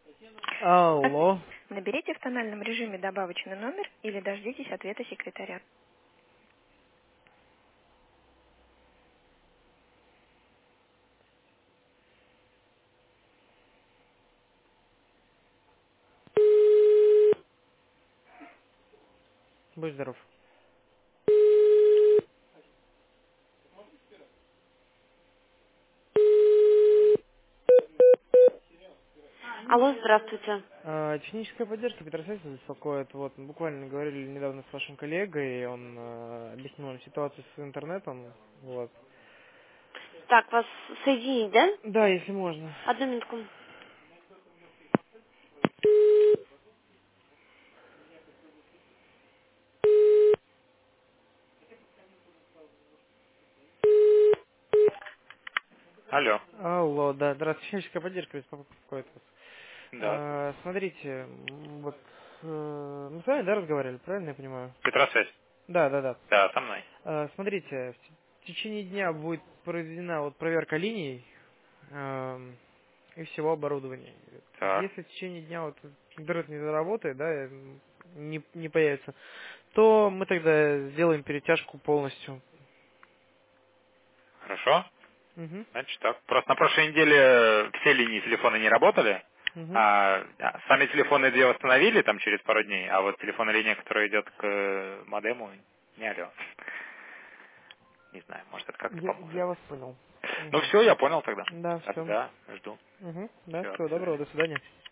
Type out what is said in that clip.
Алло. Наберите в тональном режиме добавочный номер или дождитесь ответа секретаря. Будь здоров. Алло, здравствуйте. Техническая поддержка Петросвязи беспокоит. Вот, мы буквально говорили недавно с вашим коллегой, он объяснил нам ситуацию с интернетом. Вот. Так, вас соединить, да? Да, если можно. Одну минутку. Алло. Алло, да, здравствуйте. Техническая поддержка беспокоит вас. Да. Смотрите, вот мы с вами, да, разговаривали, правильно я понимаю? Петросвязь. Да, да, да. Да, со мной. Смотрите, в течение дня будет проведена вот проверка линий и всего оборудования. Так. Если в течение дня вот интернет не заработает, да, не появится, то мы тогда сделаем перетяжку полностью. Хорошо. Угу, Значит так. Просто на прошлой неделе все линии телефона не работали. угу. Сами телефоны две восстановили там через пару дней, а вот телефонная линия, которая идет к модему, не алло. Не знаю, может это как-то Я поможет. вас понял. Ну Угу. все, я понял тогда. Да, все. Тогда жду. Угу. Да, Все, до всего доброго, свидания. до свидания.